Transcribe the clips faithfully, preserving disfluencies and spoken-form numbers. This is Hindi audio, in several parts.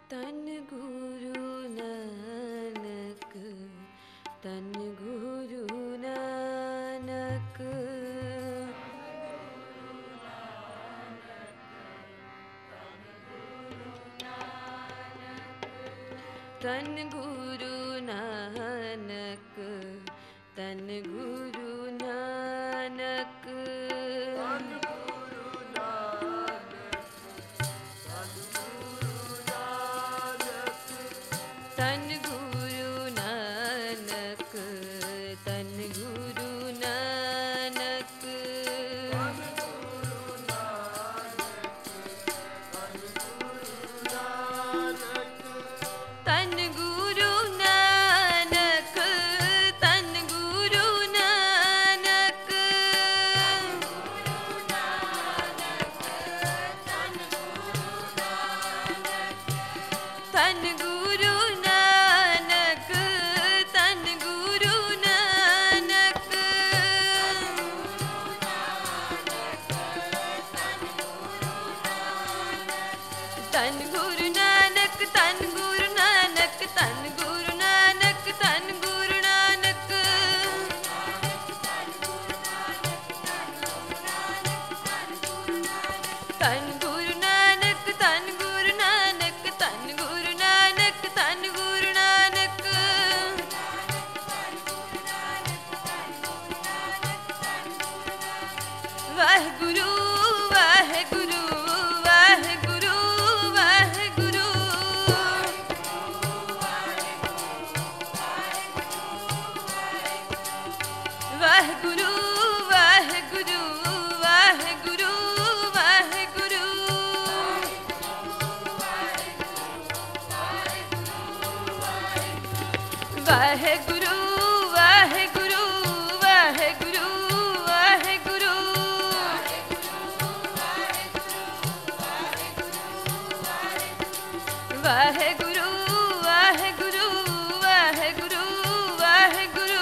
तन गुरु नानक, तन गुरु नानक, तन गुरु नानक, तन गुरु नानक, तन गुरु नानक, तन गुरु नानक, तन गुरु नानक, तन गुरु नानक, तन गुरु नानक, तन गुरु नानक, तन गुरु नानक, तन गुरु नानक, तन गुरु नानक, तन गुरु नानक, तन गुरु नानक, तन गुरु नानक, तन गुरु नानक, तन गुरु नानक, वाहिगुरु वाहिगुरु वाहिगुरु वाहिगुरु, वाहिगुरु वाहिगुरु वाहिगुरु वाहिगुरु, वाहिगुरु वाहिगुरु वाहिगुरु वाहिगुरु, वाहिगुरु वाहिगुरु वाहिगुरु वाहिगुरु,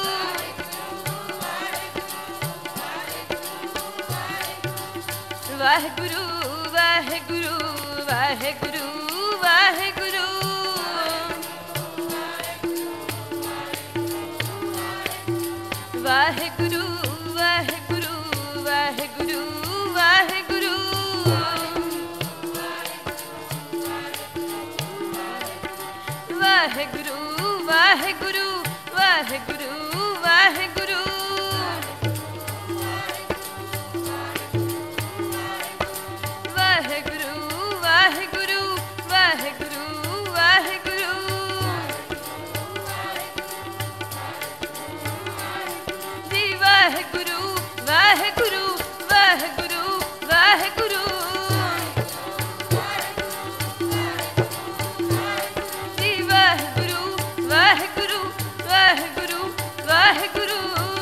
वाहिगुरु वाहिगुरु वाहिगुरु वाहिगुरु, वाहिगुरु वाहिगुरु वाहिगुरु वाहिगुरु, वाहिगुरु वाहिगुरु वाहिगुरु वाहिगुरु, वाहिगुरु वाहिगुरु वाहिगुरु वाहिगुरु, जी वाहिगुरु वाहिगुरु वाहिगुरु वाहिगुरु, जी वाहिगुरु वाहिगुरु वाहिगुरु वाहिगुरु,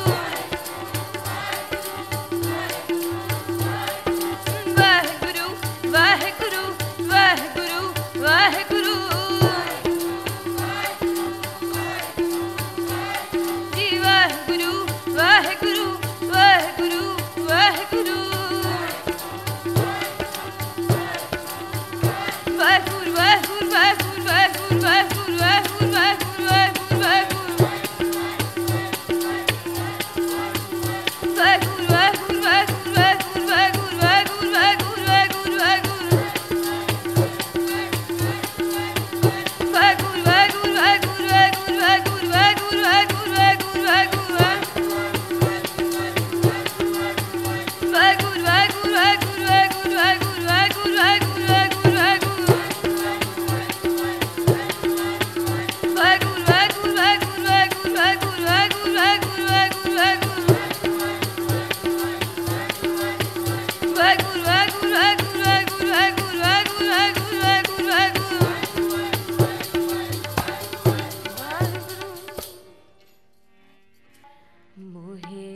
वाहिगुरु वाहिगुरु वाहिगुरु वाहिगुरु, जी वाहिगुरु वाहिगुरु वाहिगुरु वाहिगुरु, वाहिगुरु वाहिगुरु वाहिगुरु वाहिगुरु वाहिगुरु वाहिगुरु वाहिगुरु वाहिगुरु वाहिगुरु, वाहिगुरु वाहिगुरु वाहिगुरु वाहिगुरु वाहिगुरु वाहिगुरु वाहिगुरु वाहिगुरु वाहिगुरु, वाहिगुरु वाहिगुरु वाहिगुरु वाहिगुरु वाहिगुरु वाहिगुरु वाहिगुरु वाहिगुरु वाहिगुरु, वाहिगुरु वाहिगुरु वाहिगुरु वाहिगुरु वाहिगुरु वाहिगुरु वाहिगुरु वाहिगुरु वाहिगुरु, वाहिगुरु वाहिगुरु वाहिगुरु वाहिगुरु वाहिगुरु वाहिगुरु वाहिगुरु वाहिगुरु वाहिगुरु, वाहिगुरु वाहिगुरु वाहिगुरु वाहिगुरु वाहिगुरु वाहिगुरु वाहिगुरु वाहिगुरु वाहिगुरु, मोहे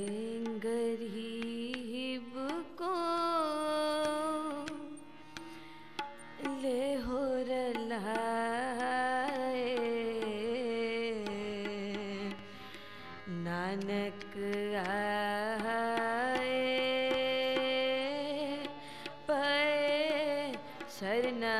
गरीब को ले हो रलाए, नानक आए पे सरना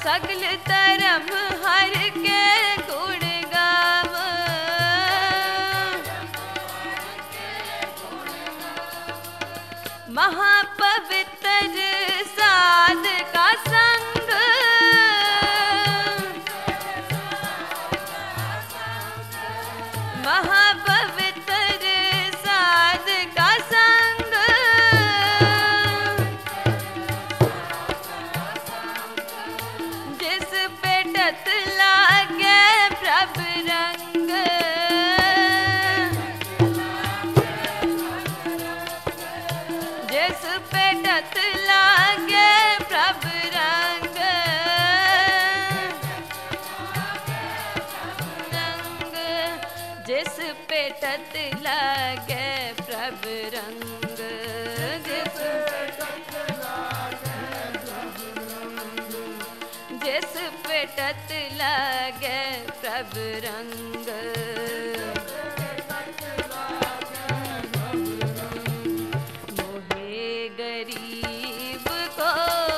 सगल धर्म हर के गुण गाव। महापवित्र साध का संग, महापवित्र साध का संग, जिस पे टत लागे प्रभु रंग, जिस पे टत लागे प्रभु रंग, रंग जिस पे टत लागे प्रभु रंग, जिस जिस पे टत लागे प्रभु रंग। मोहे गरीब को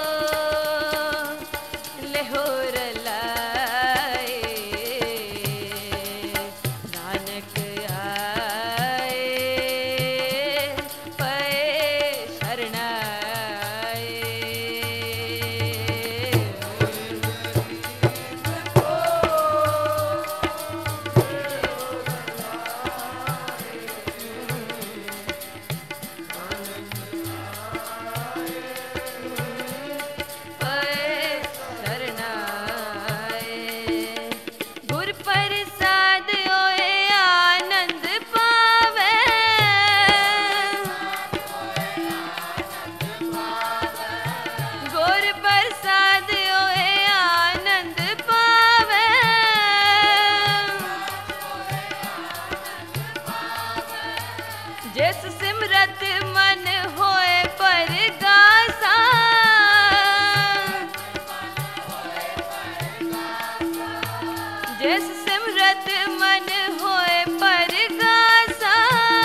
लेहोर लाए, नानक आए पए शरणाए। गुर प्रसाद ओए आनंद पावे, गुर प्रसाद ओए आनंद पावे, जिस सिमरत मन होए परगासा, जिस सिमरत मन होए परगासा,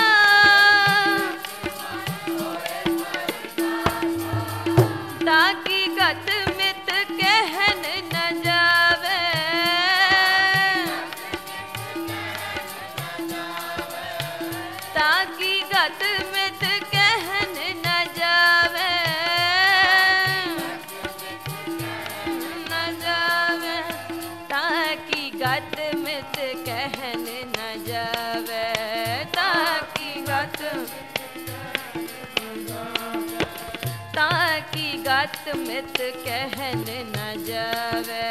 ताकि गत मित कहन न जावे, ताकि गत मित कहन न जावे, न जावे, ताकि गत मित कहन न जावे, ताकि गत ताकि गत मित कहन न जावे,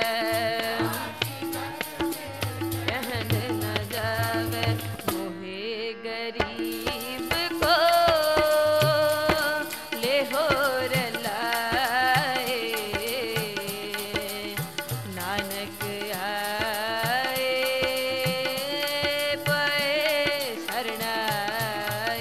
कहन न जावे। मोहे गरीब को लेहोर लाए, नानक आए पए शरणाए।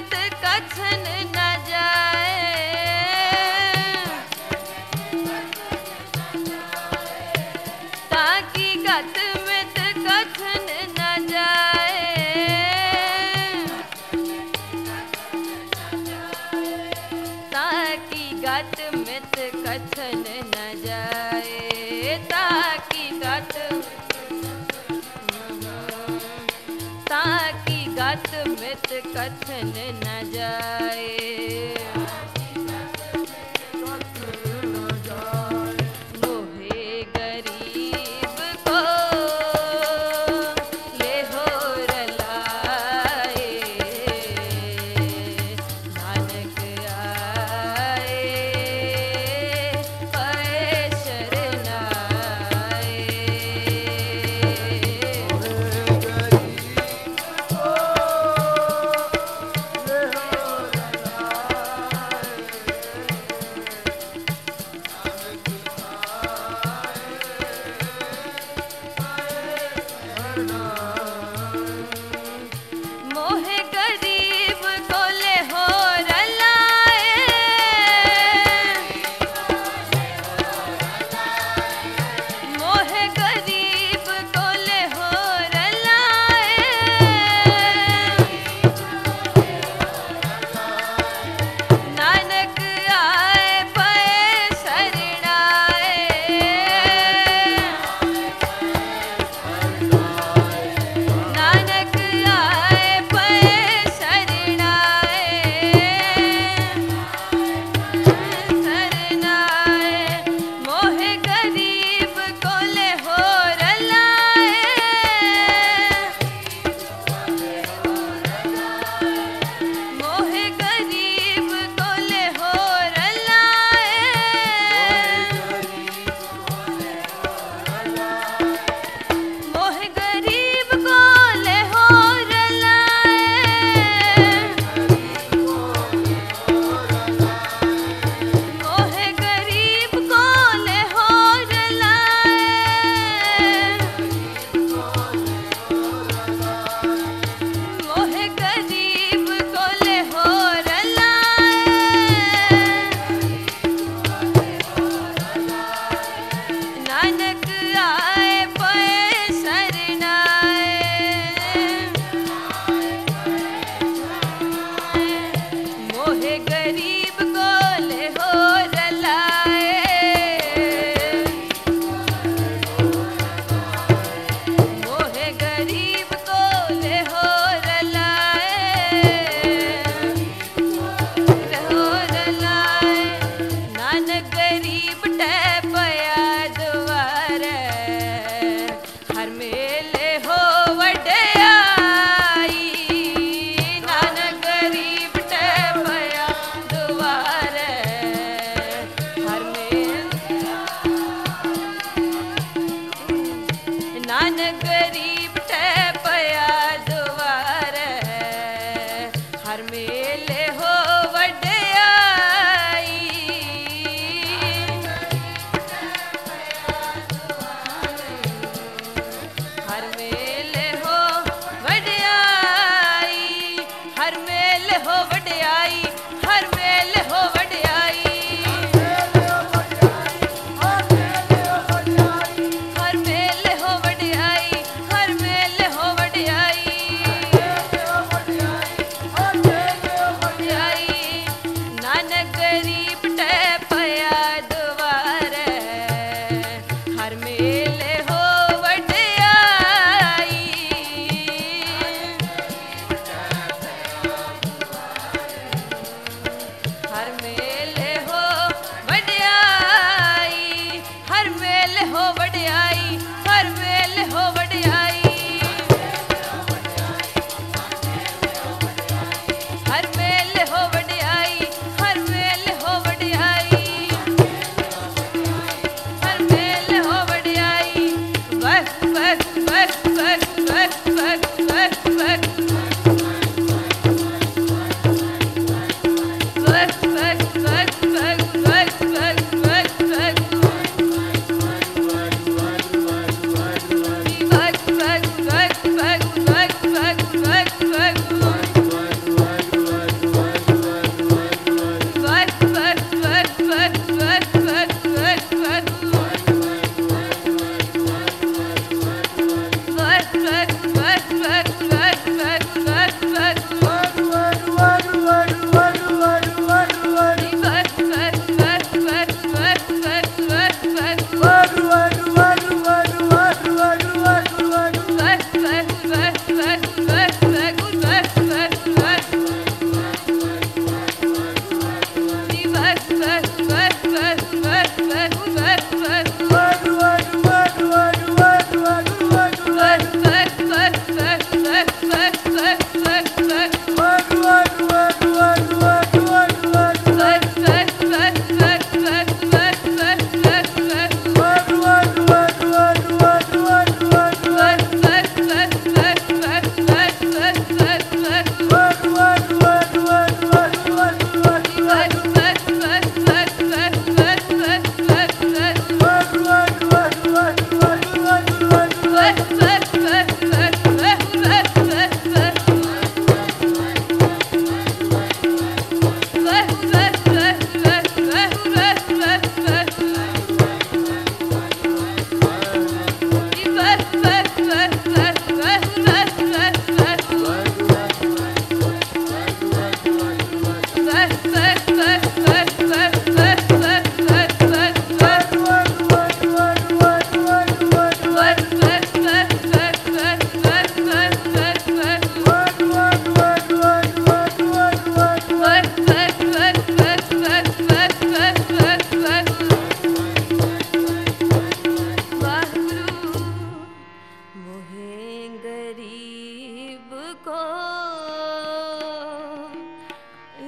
जात मित कथन न जाए। मोहे गरीब को ले हो रलाए। नानक आए पाए शरनाए।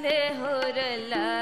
ले हो रला